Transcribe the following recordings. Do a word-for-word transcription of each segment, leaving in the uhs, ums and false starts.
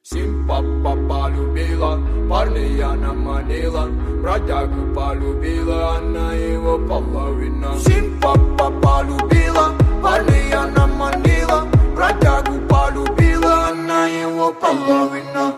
Симпа полюбила, парня она манила, бродягу полюбила, она его половина. Симпа полюбила, парня она манила, бродягу полюбила, она его половина.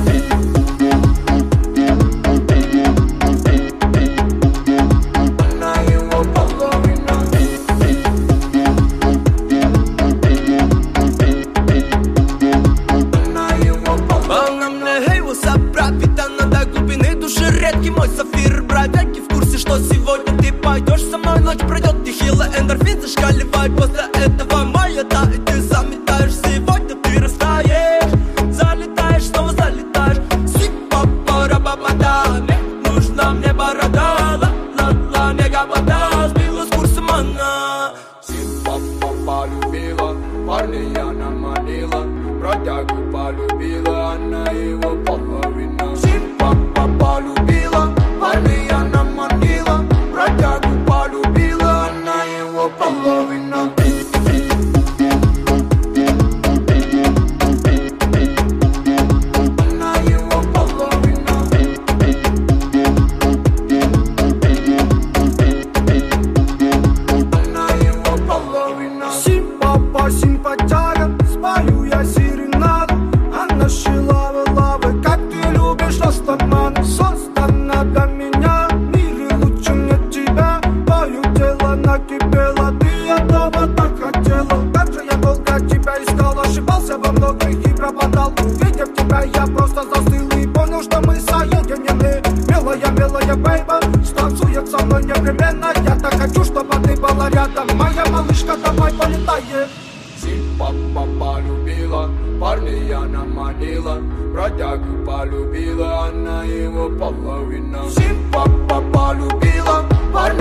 Мой сафир, бродяги в курсе, что сегодня ты пойдешь со мной. Ночь пройдет, нехило, эндорфин зашкаливает. После этого моя, да, и ты заметаешь. Сегодня ты растаешь, залетаешь, снова залетаешь. Сипа-пара-ба-ба-да, мне нужна мне борода. Ла-ла-ла, мега-вода, сбила с курсом она. Сипа полюбила, парня она манила, бродягу полюбила, она его половина. Сипа полюбила, парня она манила, бродягу полюбила, она его половина. Она его половина. Она его половина. Симпа, симпатяга, спою я серенаду. Она шила лавы, как ты любишь растамана. Создана для меня, в мире лучше нет тебя. Твое тело накипело, ты этого так хотела. Как же я долго тебя искал, ошибался во многих и пропадал. Увидев тебя, я просто застыл и понял, что мы соединены. Милая, милая бейба, станцует со мной непременно. Я так хочу, чтобы ты была рядом. Моя малышка, давай полетаем. Симпа полюбила, парня она манила, бродягу полюбила, она его половина. Симпа полюбила, парня